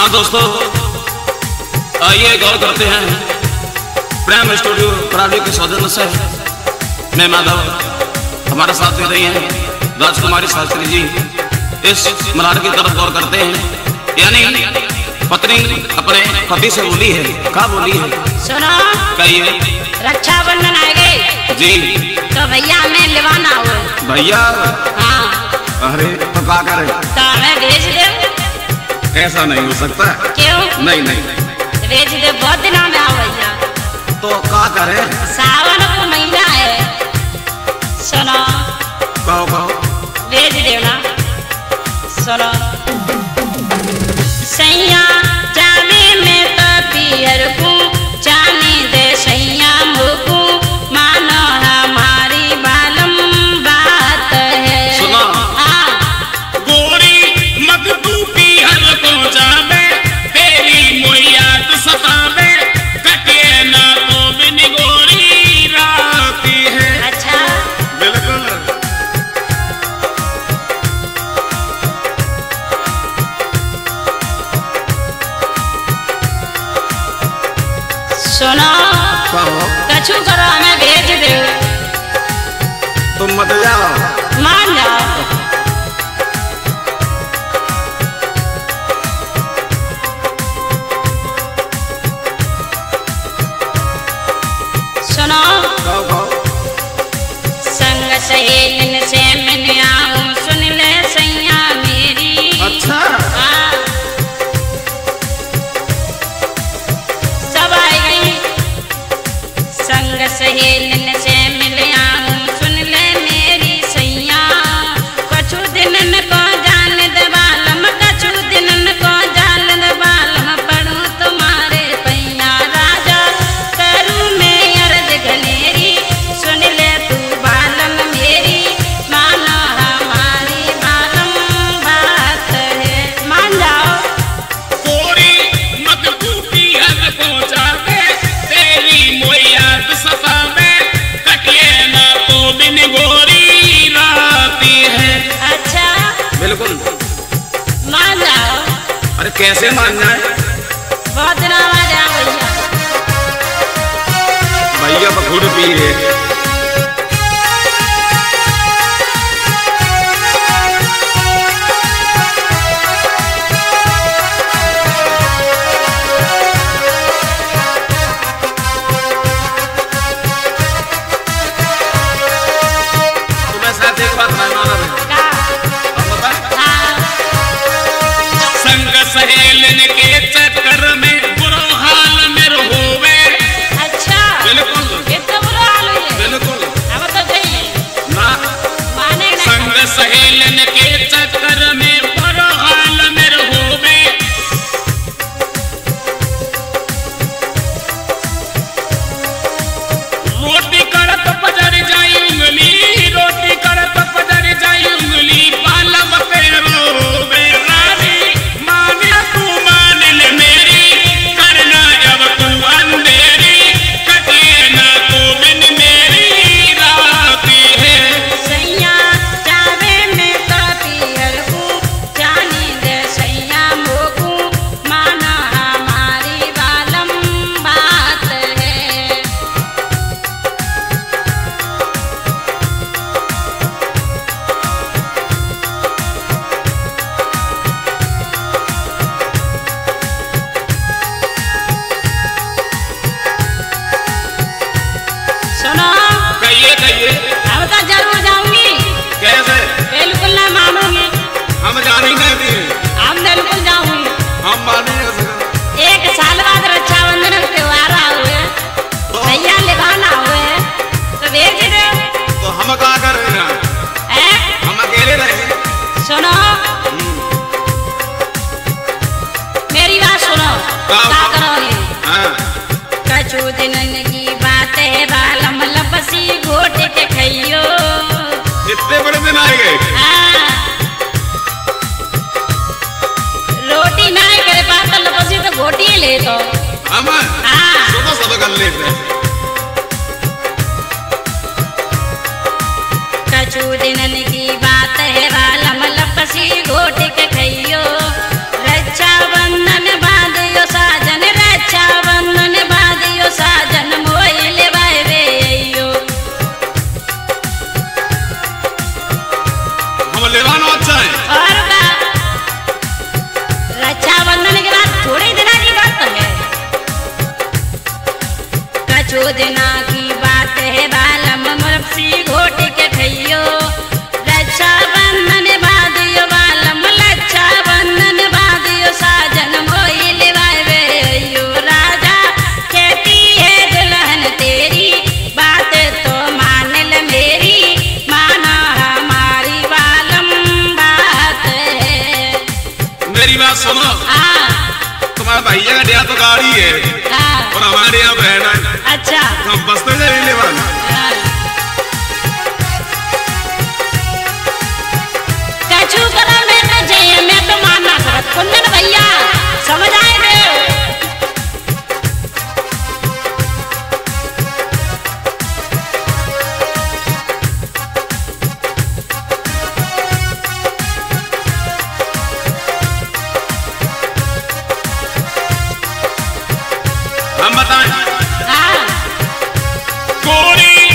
हाँ दोस्तों, आइए गौर करते हैं प्रेम स्टूडियो प्राली के सौजन्य से मैं माधव हमारे साथ दे रही हैं राजकुमारी शास्त्री जी। इस मलाड की तरफ गौर करते हैं, यानी पत्नी अपने पति से बोली है, क्या बोली है? सुनो, कहिए। रक्षाबंधन आ गए जी, तो भैया हमें लिवाना हो। भैया? हाँ। अरे तो क्या करे? तो हमें भेज दे। ऐसा नहीं हो सकता। क्यों? नहीं नहीं भेज दे, बहुत दिन में आओ भैया। तो क्या करे? सावन को महीना है। सुनो, कहो कहो। भेज देना। सुनो, सैया जाने में तो पियर को जाने दे सैया मुको, मानो हमारी बालम बात है। सुनो। हाँ। गोरी मत तू पियर को जावे, तेरी मोयात सतावे, कटे ना तो बिन गोरी राती है। अच्छा। बिल्कुल। सुनो, कछु करो, हमें भेज दो। तुम मत जाओ। मान जाओ। सुनो, संग सहेलिन से मिल आऊं, सुन ले सैया मेरी। अच्छा। हाँ। सब आई गई। संग सहेलिन से मिल आऊं, सुन ले मेरी सैया। कछु दिनन को जान दे बालम, कछु दिनन को जान दे बालम, पढ़ूं तुम्हारे पैया राजा, करूं मैं अर्ज गलेरी, सुन ले तू बालम मेरी, मानो हमारी बालम बात है। मान जाओ। गोरी मत तू पियर को जावे, तेरी मोयात सतावे, कटे ना तो बिन गोरी राती है। अच्छा। बिल्कुल। मान जाओ। अरे कैसे मान जाए? बहुत दिन आवाज आ भैया। भैया बखूड पी है। तुम्हें साथ एक बात मैं मालूम है। का? हम बता। हाँ। संग सहेलन के चक्कर में बुरा हाल में होवे। अच्छा। बिल्कुल। इतना बुरा हाल हुई है? बिल्कुल। अब तो चाहिए। ना। माने ना। संग सहेलन के चक्कर में बुरा हाल में होवे। रोटी करत पजर जाई उंगली, रोटी करत पजर जाई उंगली, बालम पे रोवे रानी, माने तू मान ले मेरी, करना जब तू अंधेरी, कटे ना तो बिन मेरी राती है। सैया जावे में तो पियर को जाने दे सैया मोको, माना हमारी बालम बात है। सुनो, कहिए कहिए। अब तो जरूर जाऊंगी। कैसे? बिल्कुल ना मानूंगी। हम जाने नहीं दी। हम बिल्कुल जाऊंगी। हम माने कैसे? एक साल बाद रक्षाबंधन का त्योहार हुए, भैया लिवाना हुए, तो भेज दे। तो हम क्या कर रहे हैं? हम अकेले रहे। सुनो, मेरी बात सुनो। क्या? क्या करोगे? हाँ। कछु दिनन की बात है, बालम लपसी घोट के खइयो। इतने बड़े दिन आए गए। हाँ। रोटी ना करे पास तो लपसी तो घोटी ही ले तो। हम हाँ। सुबह सब कर लेते। कछु दिनन की बात है, बालम लपसी घोट के खइयो, रक्षाबंधन कछु दिना की बात है बालम मुर्फी घोट के खइयो रक्षा बंधन बादियो बालम रक्षा बंधन बादियो साजन मोई लिवावे अयो राजा कहती है दुल्हन तेरी बात तो मान ल मेरी माना हमारी बालम बात है। मेरी बात सुनो, तुम्हारा भैया का डेरा तो गाड़ी है और हमारे यहाँ बहन है। अच्छा हम बस्ते से लेने वाले। कछु करा मैं तो जय मैं तो मानना सकत कुंदन भैया समझ आए रे। हम बताएं हाँ गोरी